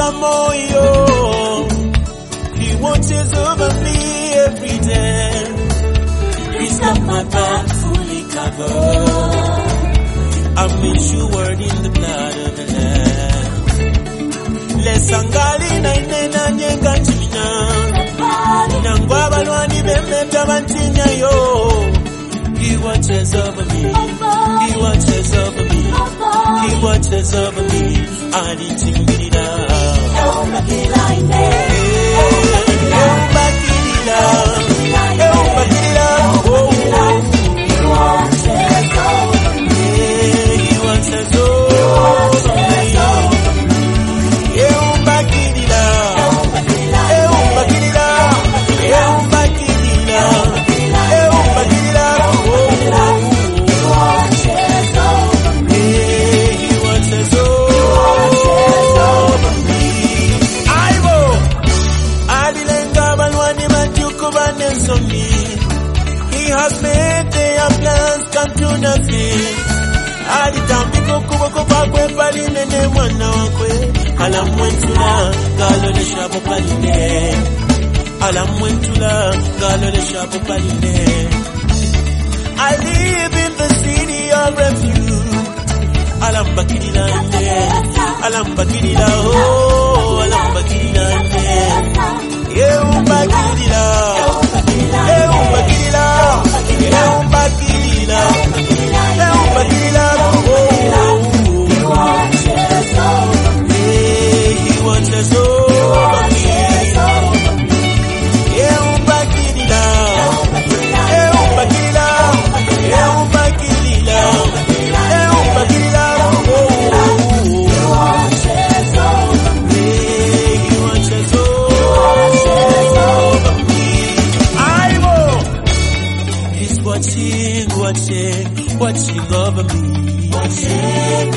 moyo. He watches over me every day. He's got my back fully covered. I'm insured in the blood of the Lamb. Lesangali na inena nyenga chimina. Nangwa balwani bemeta bantinya yo. He watches over me. He watches over me. He watches over me. Alitimbilira. Eubakila ine. Eubakila. Eubakila. He watches over me. He watches over me. Eubakila. Eubakila. Eubakila. Eubakila. He has made their plans come to nothing. Alitambiko kuboko pakwe paline ne mwana wakwe. Alamwentula galo le shapo paline. Alamwentula galo le shapo paline. I live in the city of refuge. Alambakidila ne. Alambakidila oh. Alambakidila ne. Eubakidila. Eubakidila. Eubakidila. Eubakidila. He watches over me. He watches over me. Eubakidila. Eubakidila. Eubakidila. Eubakidila. He watches over me. He watches over me. Watching over me. Watching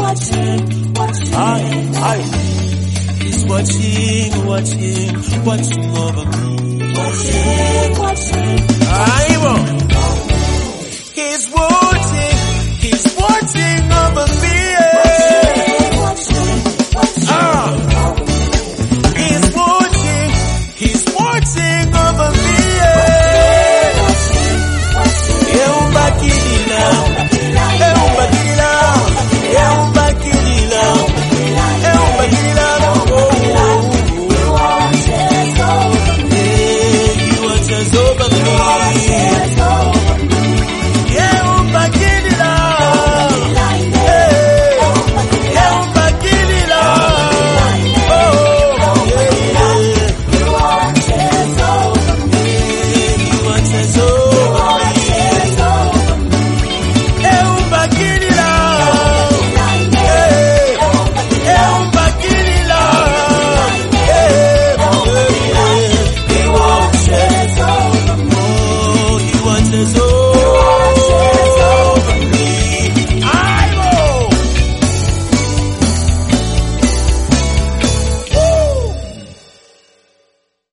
He's watching over me. Watching.